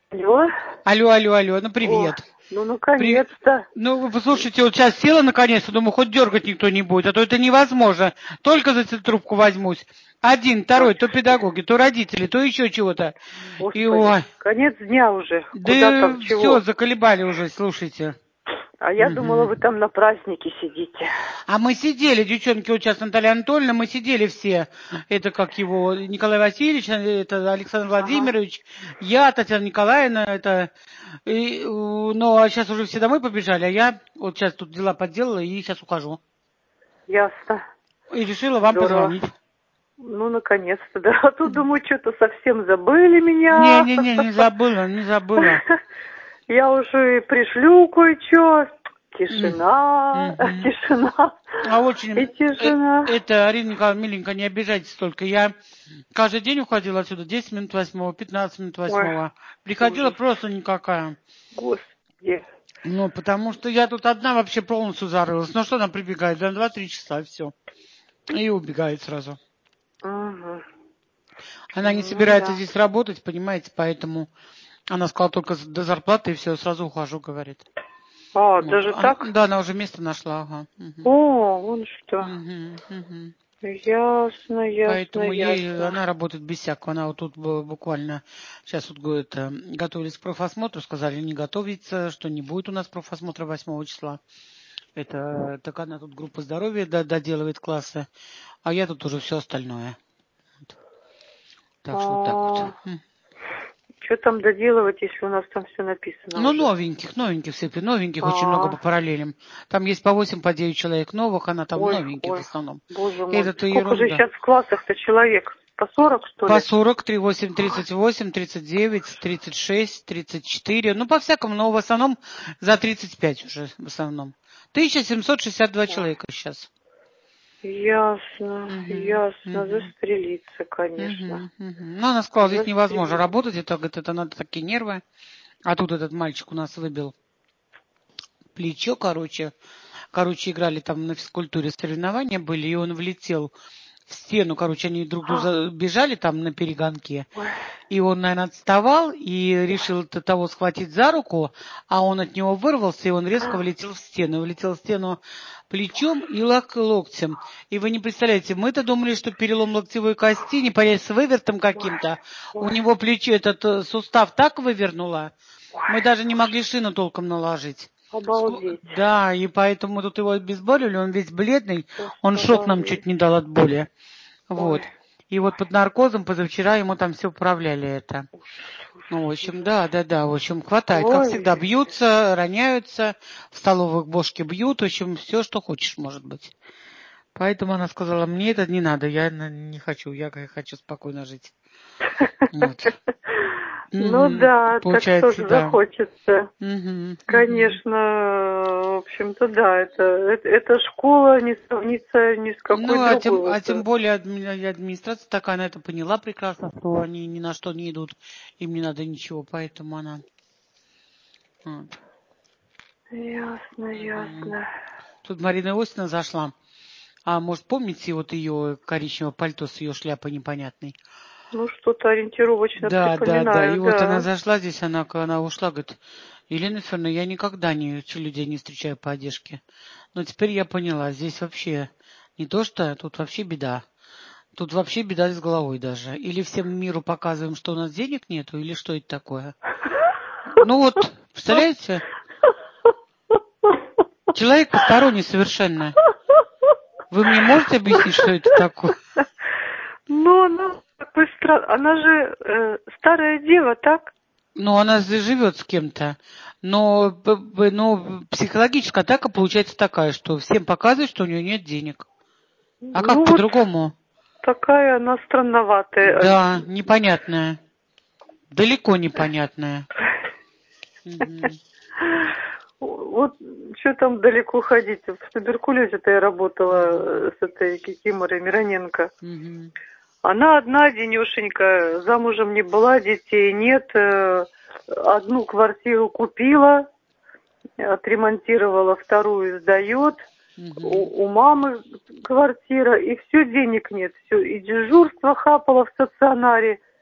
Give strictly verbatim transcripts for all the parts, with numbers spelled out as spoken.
Алло. Алло, алло, алло, ну О, привет. ну наконец-то. При... Ну, вы послушайте, вот сейчас села наконец-то, думаю, хоть дергать никто не будет, а то это невозможно. Только за эту трубку возьмусь. Один, второй, то педагоги, то родители, то еще чего-то. И Господи, ой. конец дня уже. Куда Да там, все, чего? заколебали уже, слушайте. А я думала, Угу. вы там на празднике сидите. А мы сидели, девчонки, вот сейчас Наталья Анатольевна, мы сидели все. Это как его, Николай Васильевич, это Александр Ага. Владимирович, я, Татьяна Николаевна, это... И, ну, а сейчас уже все домой побежали, а я вот сейчас тут дела подделала и сейчас ухожу. Ясно. И решила вам Здорово. позвонить. Ну, наконец-то, да. А тут, думаю, что-то совсем забыли меня. Не-не-не, не забыла, не забыла. Я уже пришлю кое-что. Тишина, Мгм. тишина А очень, и тишина. э, это, Арина Николаевна, миленькая, не обижайтесь только. Я каждый день уходила отсюда десять минут восьмого, пятнадцать минут Ой, восьмого. Приходила ужас. просто никакая. Господи. Ну, потому что я тут одна вообще полностью зарылась. Ну, что она прибегает? За два-три часа, все. И убегает сразу. Угу. Она не Ну собирается да. здесь работать, понимаете, поэтому она сказала только до зарплаты, и все, сразу ухожу, говорит. А, Вот. даже Она- так? да, она уже место нашла, ага. Угу. О, вон что. Угу, угу. Ясно, ясно, Поэтому ей, ясно. она работает без всякого. Она вот тут бу- буквально, сейчас вот говорит, э, готовились к профосмотру, сказали не готовиться, что не будет у нас профосмотра восьмого числа. Это, так она тут группа здоровья д- доделывает классы, а я тут уже все остальное. Вот. Так что вот так вот. А, М. что там доделывать, если у нас там все написано Ну, уже? новеньких, новеньких всяких, новеньких очень много по А, параллелям. Там есть по восемь, по девять человек новых, она там ой, новеньких в ой, основном. боже мой. Это-то Сколько же ерунда. сейчас в классах-то человек? По сорок, что По ли? сорок, тридцать восемь, тридцать восемь, тридцать девять, тридцать шесть, тридцать четыре. Ну, по-всякому, но в основном за тридцать пять уже в основном. тысяча семьсот шестьдесят два Ой, человека сейчас. ясно, Угу, ясно. угу, Застрелиться, конечно. угу, угу. Ну, она сказала, здесь невозможно Застрелиться. работать, это, говорит, это надо такие нервы. А тут этот мальчик у нас выбил плечо, короче. Короче, играли там на физкультуре соревнования были, и он влетел в стену. Короче, они друг друга бежали там на перегонке. Ой, И он, наверное, отставал и решил того схватить за руку, а он от него вырвался, и он резко влетел в стену. Влетел в стену плечом и лок локтем. И вы не представляете, мы-то думали, что перелом локтевой кости, не понять, с вывертом ой, каким-то. У ой, него плечо, этот э, сустав так вывернуло, ой, мы даже не боже. могли шину толком наложить. Ск- Обалдеть. Да, и поэтому тут его обезболили, он весь бледный, он Просто шок нам обалдеть. чуть не дал от боли. Ой, Вот. И вот под наркозом позавчера ему там все управляли это. Ну, в общем, ужас. да, да, да, в общем, хватает. Как всегда, Ой, бьются, роняются, в столовых бошки бьют, в общем, все, что хочешь, может быть. Поэтому она сказала, мне это не надо, я не хочу, я хочу спокойно жить. Вот. ну Угу. да, так что Получается, же да. захочется. Угу. Конечно, в общем-то, да, это, это, эта школа не сравнится ни с какой Ну, а другой. тем, а Вот. тем более адми- администрация такая, она это поняла прекрасно, что они ни на что не идут, им не надо ничего, поэтому она... Вот. Ясно, Мгм. ясно. Тут Марина Иосифовна зашла. А может, помните вот ее коричневое пальто с ее шляпой непонятной? Ну, что-то ориентировочно Да, да, да. И припоминаю, вот она да. зашла здесь, она, она ушла, говорит, Елена Федоровна, я никогда не, людей не встречаю по одежке. Но теперь я поняла, здесь вообще не то что, тут вообще беда. Тут вообще беда с головой даже. Или всем миру показываем, что у нас денег нету, или что это такое? Ну вот, представляете? Человек посторонний совершенно. Вы мне можете объяснить, что это такое? Ну, она такой стран... Она же э, старая дева, так? Ну, она же живет с кем-то. Но, б- б- но психологическая атака получается такая, что всем показывает, что у нее нет денег. А как Ну, вот по-другому? такая она странноватая. Да, непонятная. Далеко непонятная. Мгм. Вот что там далеко ходить. В туберкулезе-то я работала э, с этой Кикиморой Мироненко. Мгм. Она одна, денешенька, замужем не была, детей нет. э, Одну квартиру купила, отремонтировала, вторую сдает. Мгм. У, у мамы квартира, и все, денег нет. Все, и дежурство хапало в стационаре.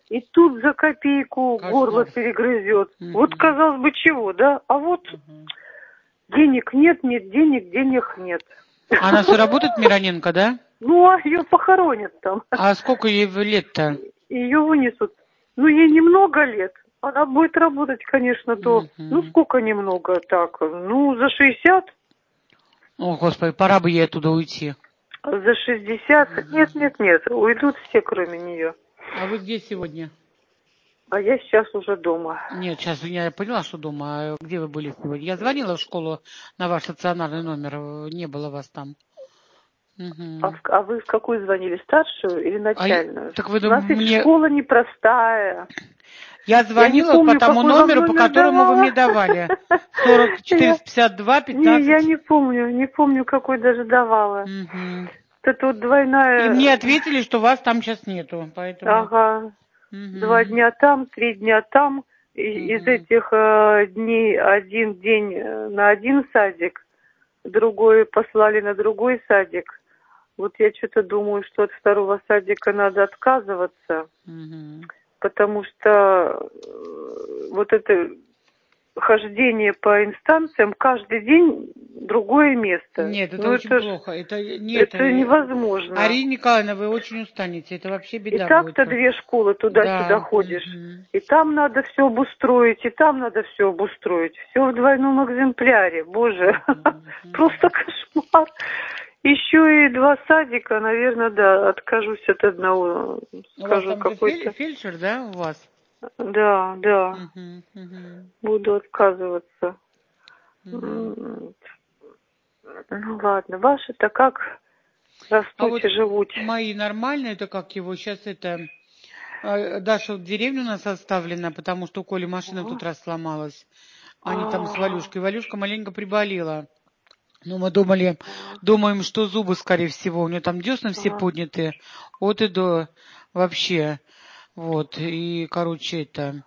и тут за копейку Кошмар. горло перегрызет. Угу. Вот, казалось бы, чего, да? А вот Угу. денег нет, нет денег, денег нет. Она все работает, Мироненко, да? Ну, а ее похоронят там. А сколько ей лет-то? Ее вынесут. Ну, ей немного лет. Она будет работать, конечно, до... Угу. Ну, сколько немного так? Ну, за шестьдесят. О, Господи, пора бы ей оттуда уйти. За шестьдесят. Угу. Нет, нет, нет. Уйдут все, кроме нее. А вы где сегодня? А я сейчас уже дома. Нет, сейчас я поняла, что дома. А где вы были сегодня? Я звонила в школу на ваш стационарный номер. Не было вас там. Угу. А, в, а вы в какую звонили? Старшую или начальную? А, так вы У нас ведь мне... школа непростая. Я звонила я помню, по тому номеру, по которому давала. вы мне давали. сорок четыре пятьдесят два пятнадцать. Не, я не помню. Не помню, какой даже давала. Угу. Это вот двойная... И мне ответили, что вас там сейчас нету. Поэтому... Ага. Угу. Два дня там, три дня там. И, Угу. Из этих э, дней один день на один садик, другой послали на другой садик. Вот я что-то думаю, что от второго садика надо отказываться, Угу. потому что вот это хождение по инстанциям каждый день другое место. Нет, это ну, очень это плохо. Это, нет, это невозможно. Арина Николаевна, вы очень устанете. Это вообще беда И так-то будет. две школы туда-сюда Да. ходишь. Угу. И там надо все обустроить, и там надо все обустроить. Все в двойном экземпляре. Боже, Угу. просто кошмар. Еще и два садика, наверное, да, откажусь от одного. У вас Скажу там какой-то. фельдшер, да, у вас? Да, да. Угу. Угу. Буду отказываться. Угу. Ну ладно, ваши-то как растут А вот и живут? мои нормальные, это как его, сейчас это... Даша в деревню у нас оставлена, потому что у Коли машина Ага. тут раз сломалась. Они там с А. Валюшкой. Валюшка маленько приболела. Ну, мы думали, думаем, что зубы, скорее всего. У нее там десны все Ага. подняты. От и до вообще. Вот. И, короче, это...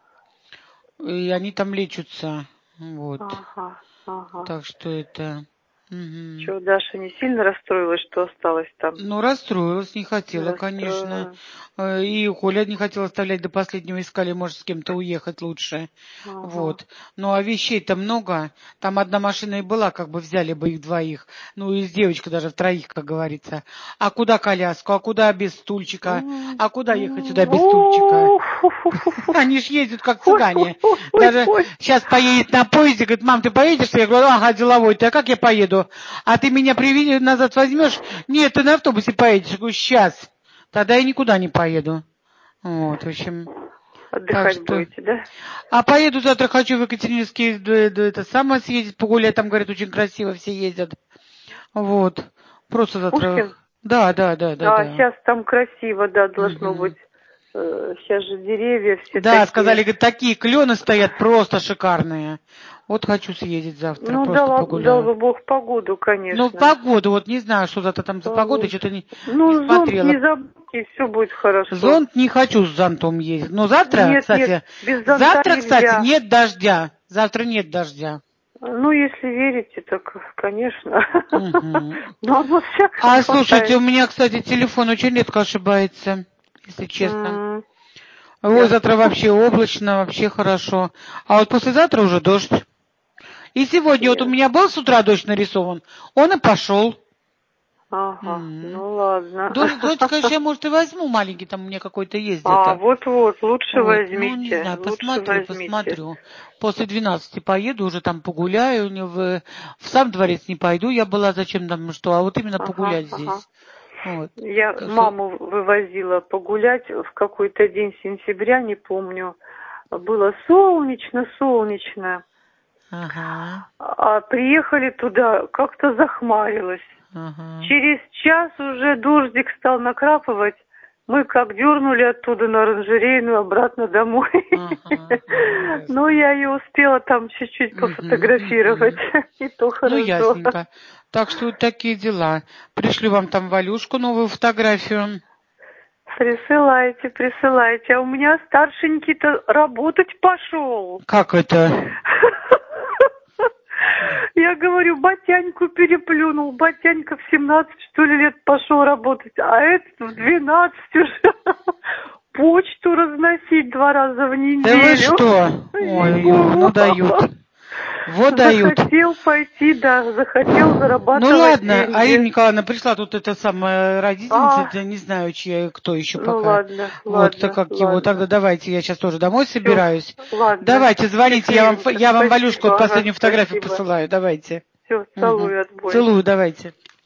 И они там лечатся. Вот. Ага, ага. Так что это... Угу. Что, Даша не сильно расстроилась, что осталась там? Ну, расстроилась, не хотела, конечно. И Коля не хотела оставлять до последнего, искали, может, с кем-то уехать лучше. Ага. Вот. Ну, а вещей-то много. Там одна машина и была, как бы взяли бы их двоих. Ну, и с девочкой даже в троих, как говорится. А куда коляску? А куда без стульчика? А куда ехать сюда без стульчика? Они ж ездят, как цыгане. Даже сейчас поедет на поезде, говорит, мам, ты поедешь? Я говорю, ага, деловой. Ты, а как я поеду? А ты меня привези, назад возьмешь? Нет, ты на автобусе поедешь. Я говорю, сейчас. Тогда я никуда не поеду. Вот, в общем. Отдыхать что... будете, да? А поеду завтра, хочу в Екатерининский, это самое съездить, погулять. Там, говорят, очень красиво все ездят. Вот. Просто завтра... Пушкин? Да, да, да, да. А, да. сейчас там красиво, да, должно Угу. быть. Сейчас же деревья все Да, такие. сказали, говорит, такие клены стоят просто шикарные. Вот хочу съездить завтра, Ну, просто дал, погуляю. дал бы Бог погоду, конечно. Ну, погоду, вот не знаю, что это там за погода, Погода. что-то не, ну, не смотрела. зонт не забудьте, все будет хорошо. Зонт не хочу с зонтом ездить. Но завтра, нет, кстати, нет, без зонта завтра, нельзя. кстати, нет дождя. Завтра нет дождя. Ну, если верите, так, конечно. Угу. Но оно всяко А хватает. слушайте, у меня, кстати, телефон очень редко ошибается, если честно. Mm. Ой, Да. завтра вообще облачно, вообще хорошо. А вот послезавтра уже дождь. И сегодня Yes. вот у меня был с утра дождь нарисован, он и пошел. Ага, М-м. ну ладно. Дождь, дождь, конечно, я, может, и возьму маленький, там у меня какой-то есть А, где-то. вот-вот, лучше Вот, возьмите. ну, не знаю, лучше посмотрю, возьмите. посмотрю. После двенадцати поеду, уже там погуляю. В, в сам дворец не пойду, я была зачем там что, а вот именно Ага, погулять ага. здесь. Вот. Я Так маму что... вывозила погулять в какой-то день сентября, не помню. Было солнечно-солнечно. Ага. А приехали туда, как-то захмарилось. Ага. Через час уже дождик стал накрапывать. Мы как дернули оттуда на оранжерейную обратно домой. Ага. Но я ее успела там чуть-чуть пофотографировать. И то хорошо. Ну, ясненько. Так что вот такие дела. Пришлю вам там Валюшку новую фотографию. Присылайте, присылайте. А у меня старшенький-то работать пошел. Как это? Я говорю, Батяньку переплюнул. Батянька в семнадцать, что ли, лет пошел работать, а этот в двенадцать уже. почту разносить два раза в неделю. Да вы что? Ой, ну дают. Вот дают. Захотел пойти, да, захотел зарабатывать Ну ладно, деньги. Арина Николаевна, пришла тут эта самая родительница, А, я не знаю, чья, кто еще ну пока. ладно, Вот, ладно, так как ладно. его, тогда давайте, я сейчас тоже домой собираюсь. Всё, ладно. Давайте, звоните, я вам, Счастливенько. я вам Спасибо, Валюшку ага, последнюю фотографию спасибо. посылаю, давайте. Все, Угу. целую, отбой. Целую, давайте.